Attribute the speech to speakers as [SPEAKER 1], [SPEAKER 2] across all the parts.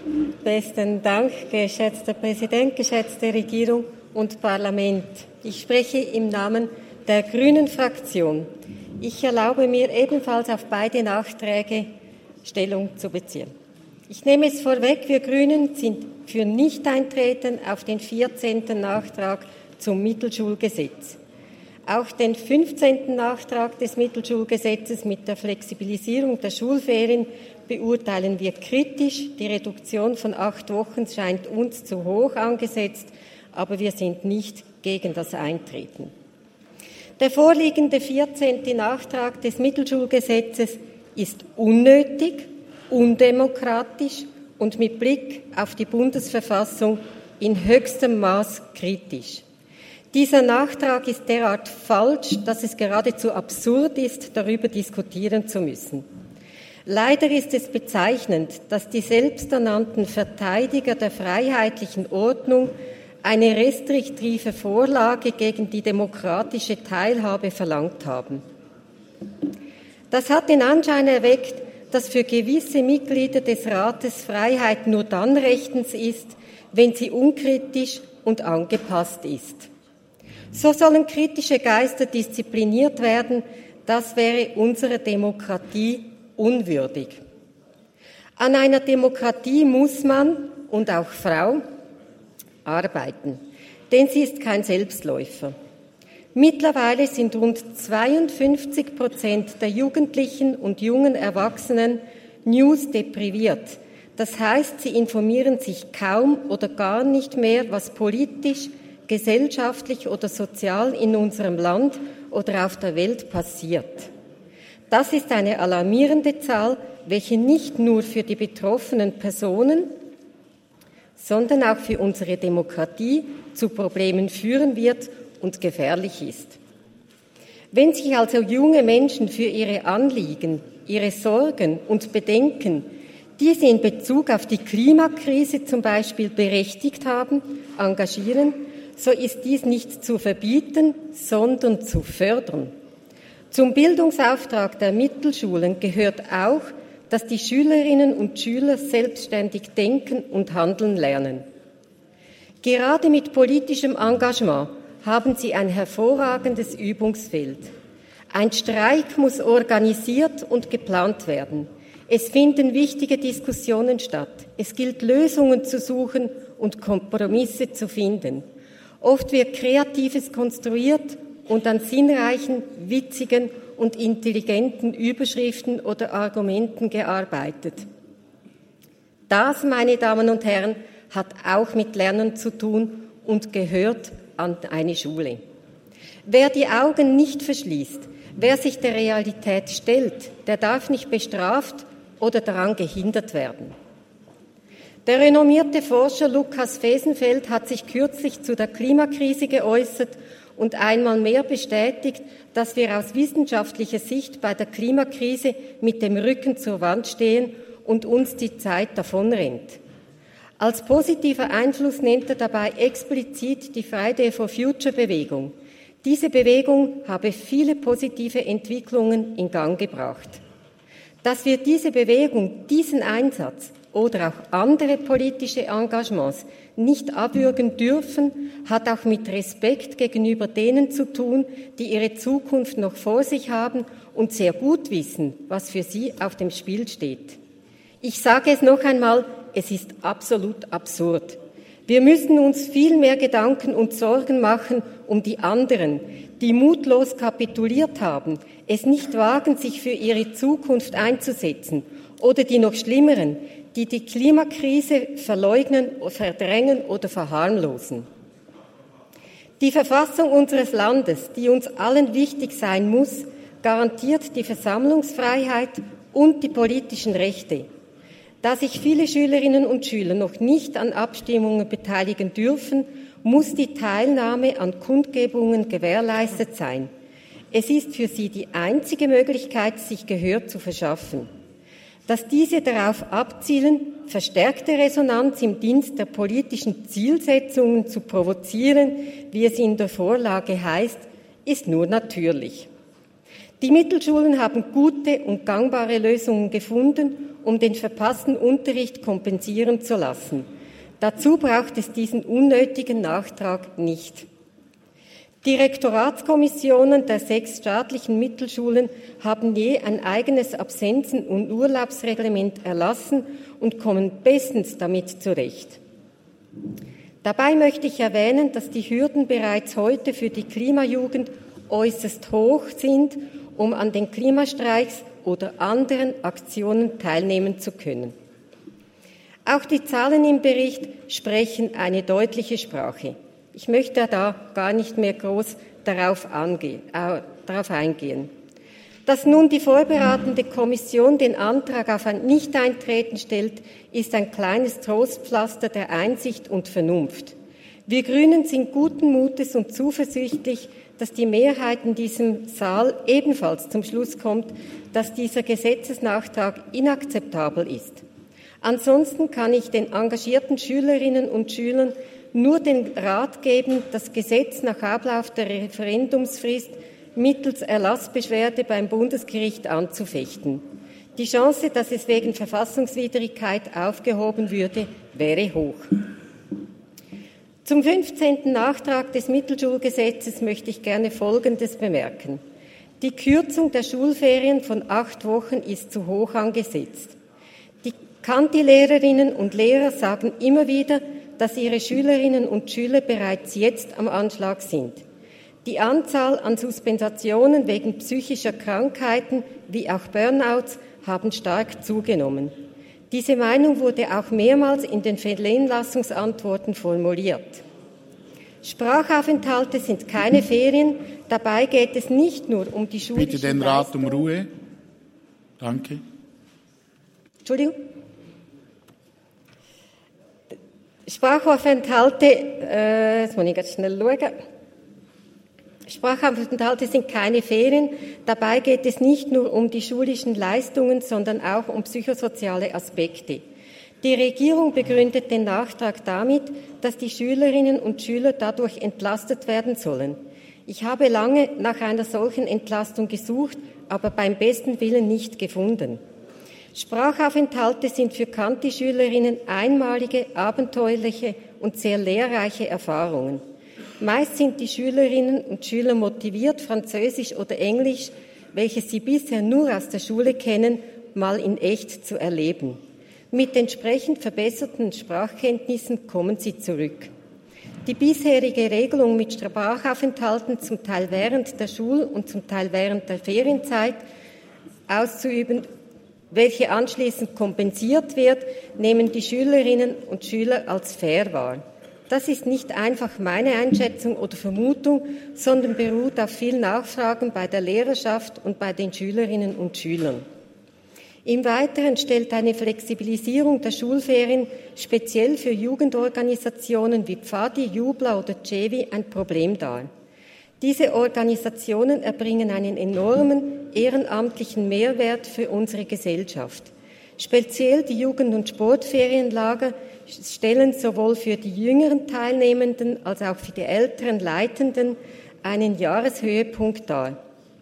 [SPEAKER 1] Besten Dank, geschätzter Präsident, geschätzte Regierung und Parlament. Ich spreche im Namen der Grünen Fraktion. Ich erlaube mir ebenfalls auf beide Nachträge Stellung zu beziehen. Ich nehme es vorweg, wir Grünen sind für Nichteintreten auf den 14. Nachtrag zum Mittelschulgesetz. Auch den 15. Nachtrag des Mittelschulgesetzes mit der Flexibilisierung der Schulferien beurteilen wir kritisch. Die Reduktion von 8 Wochen scheint uns zu hoch angesetzt, aber wir sind nicht gegen das Eintreten. Der vorliegende 14. Nachtrag des Mittelschulgesetzes ist unnötig, undemokratisch und mit Blick auf die Bundesverfassung in höchstem Maß kritisch. Dieser Nachtrag ist derart falsch, dass es geradezu absurd ist, darüber diskutieren zu müssen. Leider ist es bezeichnend, dass die selbsternannten Verteidiger der freiheitlichen Ordnung eine restriktive Vorlage gegen die demokratische Teilhabe verlangt haben. Das hat den Anschein erweckt, dass für gewisse Mitglieder des Rates Freiheit nur dann rechtens ist, wenn sie unkritisch und angepasst ist. So sollen kritische Geister diszipliniert werden, das wäre unserer Demokratie unwürdig. An einer Demokratie muss man, und auch Frau, arbeiten, denn sie ist kein Selbstläufer. Mittlerweile sind rund 52% der Jugendlichen und jungen Erwachsenen newsdepriviert. Das heißt, sie informieren sich kaum oder gar nicht mehr, was politisch, gesellschaftlich oder sozial in unserem Land oder auf der Welt passiert. Das ist eine alarmierende Zahl, welche nicht nur für die betroffenen Personen, sondern auch für unsere Demokratie zu Problemen führen wird und gefährlich ist. Wenn sich also junge Menschen für ihre Anliegen, ihre Sorgen und Bedenken, die sie in Bezug auf die Klimakrise zum Beispiel berechtigt haben, engagieren, so ist dies nicht zu verbieten, sondern zu fördern. Zum Bildungsauftrag der Mittelschulen gehört auch, dass die Schülerinnen und Schüler selbstständig denken und handeln lernen. Gerade mit politischem Engagement haben sie ein hervorragendes Übungsfeld. Ein Streik muss organisiert und geplant werden. Es finden wichtige Diskussionen statt. Es gilt, Lösungen zu suchen und Kompromisse zu finden. Oft wird Kreatives konstruiert und an sinnreichen, witzigen und intelligenten Überschriften oder Argumenten gearbeitet. Das, meine Damen und Herren, hat auch mit Lernen zu tun und gehört an eine Schule. Wer die Augen nicht verschließt, wer sich der Realität stellt, der darf nicht bestraft oder daran gehindert werden. Der renommierte Forscher Lukas Fesenfeld hat sich kürzlich zu der Klimakrise geäußert und einmal mehr bestätigt, dass wir aus wissenschaftlicher Sicht bei der Klimakrise mit dem Rücken zur Wand stehen und uns die Zeit davonrennt. Als positiver Einfluss nennt er dabei explizit die Friday for Future Bewegung. Diese Bewegung habe viele positive Entwicklungen in Gang gebracht. Dass wir diese Bewegung, diesen Einsatz oder auch andere politische Engagements nicht abwürgen dürfen, hat auch mit Respekt gegenüber denen zu tun, die ihre Zukunft noch vor sich haben und sehr gut wissen, was für sie auf dem Spiel steht. Ich sage es noch einmal, es ist absolut absurd. Wir müssen uns viel mehr Gedanken und Sorgen machen um die anderen, die mutlos kapituliert haben, es nicht wagen, sich für ihre Zukunft einzusetzen, oder die noch schlimmeren, die die Klimakrise verleugnen, verdrängen oder verharmlosen. Die Verfassung unseres Landes, die uns allen wichtig sein muss, garantiert die Versammlungsfreiheit und die politischen Rechte. Da sich viele Schülerinnen und Schüler noch nicht an Abstimmungen beteiligen dürfen, muss die Teilnahme an Kundgebungen gewährleistet sein. Es ist für sie die einzige Möglichkeit, sich Gehör zu verschaffen. Dass diese darauf abzielen, verstärkte Resonanz im Dienst der politischen Zielsetzungen zu provozieren, wie es in der Vorlage heißt, ist nur natürlich. Die Mittelschulen haben gute und gangbare Lösungen gefunden um den verpassten Unterricht kompensieren zu lassen. Dazu braucht es diesen unnötigen Nachtrag nicht. Die Rektoratskommissionen der 6 staatlichen Mittelschulen haben je ein eigenes Absenzen- und Urlaubsreglement erlassen und kommen bestens damit zurecht. Dabei möchte ich erwähnen, dass die Hürden bereits heute für die Klimajugend äußerst hoch sind, um an den Klimastreiks oder anderen Aktionen teilnehmen zu können. Auch die Zahlen im Bericht sprechen eine deutliche Sprache. Ich möchte da gar nicht mehr groß darauf eingehen. Dass nun die vorberatende Kommission den Antrag auf ein Nichteintreten stellt, ist ein kleines Trostpflaster der Einsicht und Vernunft. Wir Grünen sind guten Mutes und zuversichtlich, dass die Mehrheit in diesem Saal ebenfalls zum Schluss kommt, dass dieser Gesetzesnachtrag inakzeptabel ist. Ansonsten kann ich den engagierten Schülerinnen und Schülern nur den Rat geben, das Gesetz nach Ablauf der Referendumsfrist mittels Erlassbeschwerde beim Bundesgericht anzufechten. Die Chance, dass es wegen Verfassungswidrigkeit aufgehoben würde, wäre hoch. Zum 15. Nachtrag des Mittelschulgesetzes möchte ich gerne Folgendes bemerken. Die Kürzung der Schulferien von 8 Wochen ist zu hoch angesetzt. Die Kanti-Lehrerinnen und Lehrer sagen immer wieder, dass ihre Schülerinnen und Schüler bereits jetzt am Anschlag sind. Die Anzahl an Suspensionen wegen psychischer Krankheiten wie auch Burnouts haben stark zugenommen. Diese Meinung wurde auch mehrmals in den Vernehmlassungsantworten formuliert. Sprachaufenthalte sind keine Ferien, dabei geht es nicht nur um die schulischen
[SPEAKER 2] Bitte den Rat um Ruhe. Danke.
[SPEAKER 1] Entschuldigung. Sprachaufenthalte, jetzt muss ich ganz schnell schauen. Sprachaufenthalte sind keine Ferien. Dabei geht es nicht nur um die schulischen Leistungen, sondern auch um psychosoziale Aspekte. Die Regierung begründet den Nachtrag damit, dass die Schülerinnen und Schüler dadurch entlastet werden sollen. Ich habe lange nach einer solchen Entlastung gesucht, aber beim besten Willen nicht gefunden. Sprachaufenthalte sind für Kanti-Schülerinnen einmalige, abenteuerliche und sehr lehrreiche Erfahrungen. Meist sind die Schülerinnen und Schüler motiviert, Französisch oder Englisch, welches sie bisher nur aus der Schule kennen, mal in echt zu erleben. Mit entsprechend verbesserten Sprachkenntnissen kommen sie zurück. Die bisherige Regelung mit Sprachaufenthalten, zum Teil während der Schul- und zum Teil während der Ferienzeit auszuüben, welche anschließend kompensiert wird, nehmen die Schülerinnen und Schüler als fair wahr. Das ist nicht einfach meine Einschätzung oder Vermutung, sondern beruht auf vielen Nachfragen bei der Lehrerschaft und bei den Schülerinnen und Schülern. Im Weiteren stellt eine Flexibilisierung der Schulferien speziell für Jugendorganisationen wie Pfadi, Jubla oder Cevi ein Problem dar. Diese Organisationen erbringen einen enormen ehrenamtlichen Mehrwert für unsere Gesellschaft. Speziell die Jugend- und Sportferienlager stellen sowohl für die jüngeren Teilnehmenden als auch für die älteren Leitenden einen Jahreshöhepunkt dar,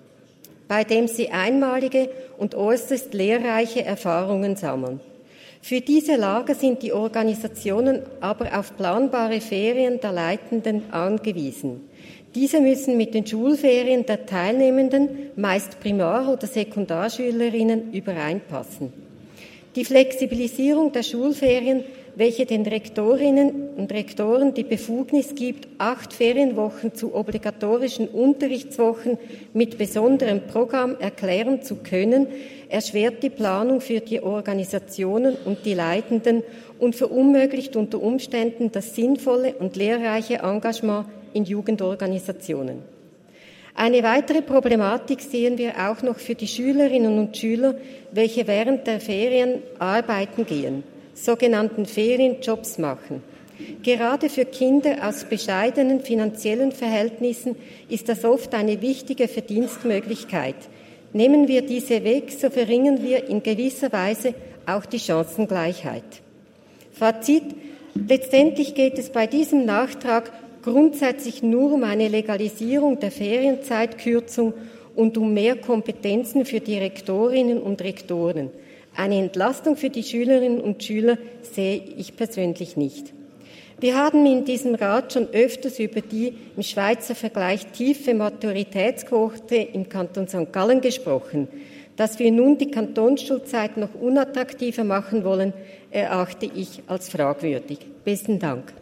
[SPEAKER 1] bei dem sie einmalige und äußerst lehrreiche Erfahrungen sammeln. Für diese Lager sind die Organisationen aber auf planbare Ferien der Leitenden angewiesen. Diese müssen mit den Schulferien der Teilnehmenden, meist Primar- oder Sekundarschülerinnen, übereinpassen. Die Flexibilisierung der Schulferien, welche den Rektorinnen und Rektoren die Befugnis gibt, 8 Ferienwochen zu obligatorischen Unterrichtswochen mit besonderem Programm erklären zu können, erschwert die Planung für die Organisationen und die Leitenden und verunmöglicht unter Umständen das sinnvolle und lehrreiche Engagement in Jugendorganisationen. Eine weitere Problematik sehen wir auch noch für die Schülerinnen und Schüler, welche während der Ferien arbeiten gehen, sogenannten Ferienjobs machen. Gerade für Kinder aus bescheidenen finanziellen Verhältnissen ist das oft eine wichtige Verdienstmöglichkeit. Nehmen wir diese weg, so verringern wir in gewisser Weise auch die Chancengleichheit. Fazit: Letztendlich geht es bei diesem Nachtrag grundsätzlich nur um eine Legalisierung der Ferienzeitkürzung und um mehr Kompetenzen für die Rektorinnen und Rektoren. Eine Entlastung für die Schülerinnen und Schüler sehe ich persönlich nicht. Wir haben in diesem Rat schon öfters über die im Schweizer Vergleich tiefe Maturitätsquote im Kanton St. Gallen gesprochen. Dass wir nun die Kantonsschulzeit noch unattraktiver machen wollen, erachte ich als fragwürdig. Besten Dank.